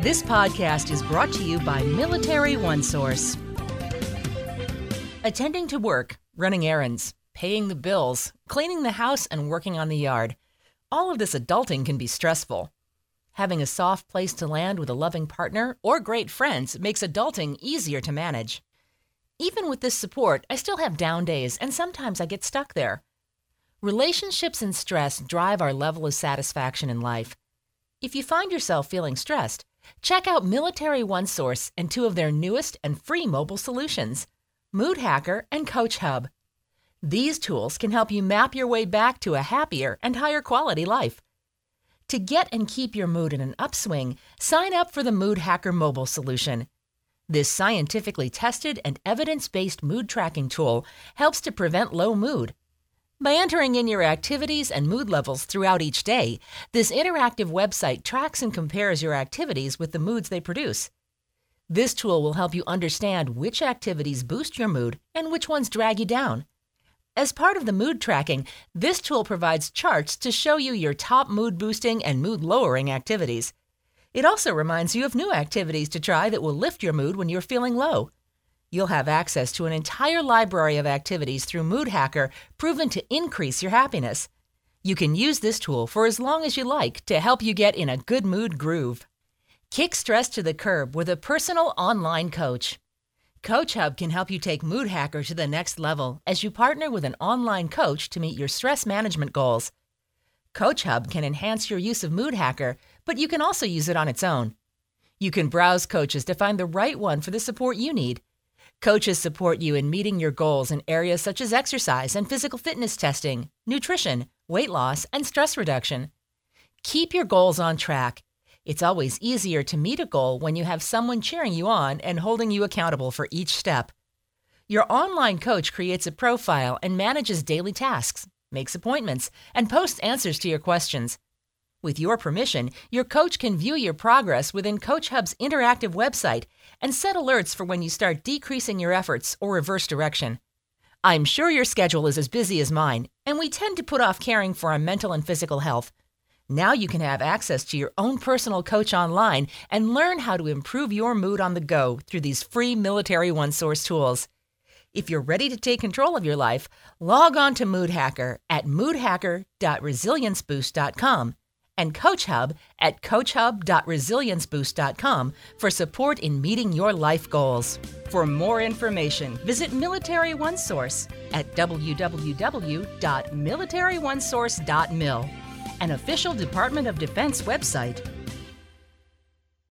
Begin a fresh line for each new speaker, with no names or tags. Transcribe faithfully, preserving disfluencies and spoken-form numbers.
This podcast is brought to you by Military OneSource. Attending to work, running errands, paying the bills, cleaning the house, and working on the yard. All of this adulting can be stressful. Having a soft place to land with a loving partner or great friends makes adulting easier to manage. Even with this support, I still have down days, and sometimes I get stuck there. Relationships and stress drive our level of satisfaction in life. If you find yourself feeling stressed, check out Military OneSource and two of their newest and free mobile solutions, Mood Hacker and Coach Hub. These tools can help you map your way back to a happier and higher quality life. To get and keep your mood in an upswing, sign up for the Mood Hacker mobile solution. This scientifically tested and evidence-based mood tracking tool helps to prevent low mood. By entering in your activities and mood levels throughout each day, this interactive website tracks and compares your activities with the moods they produce. This tool will help you understand which activities boost your mood and which ones drag you down. As part of the mood tracking, this tool provides charts to show you your top mood-boosting and mood-lowering activities. It also reminds you of new activities to try that will lift your mood when you're feeling low. You'll have access to an entire library of activities through Mood Hacker proven to increase your happiness. You can use this tool for as long as you like to help you get in a good mood groove. Kick stress to the curb with a personal online coach. Coach Hub can help you take Mood Hacker to the next level as you partner with an online coach to meet your stress management goals. Coach Hub can enhance your use of Mood Hacker, but you can also use it on its own. You can browse coaches to find the right one for the support you need. Coaches support you in meeting your goals in areas such as exercise and physical fitness testing, nutrition, weight loss, and stress reduction. Keep your goals on track. It's always easier to meet a goal when you have someone cheering you on and holding you accountable for each step. Your online coach creates a profile and manages daily tasks, makes appointments, and posts answers to your questions. With your permission, your coach can view your progress within Coach Hub's interactive website and set alerts for when you start decreasing your efforts or reverse direction. I'm sure your schedule is as busy as mine, and we tend to put off caring for our mental and physical health. Now you can have access to your own personal coach online and learn how to improve your mood on the go through these free Military OneSource tools. If you're ready to take control of your life, log on to Mood Hacker at mood hacker dot resilience boost dot com. and Coach Hub at coach hub dot resilience boost dot com for support in meeting your life goals. For more information, visit Military OneSource at w w w dot military one source dot mil, an official Department of Defense website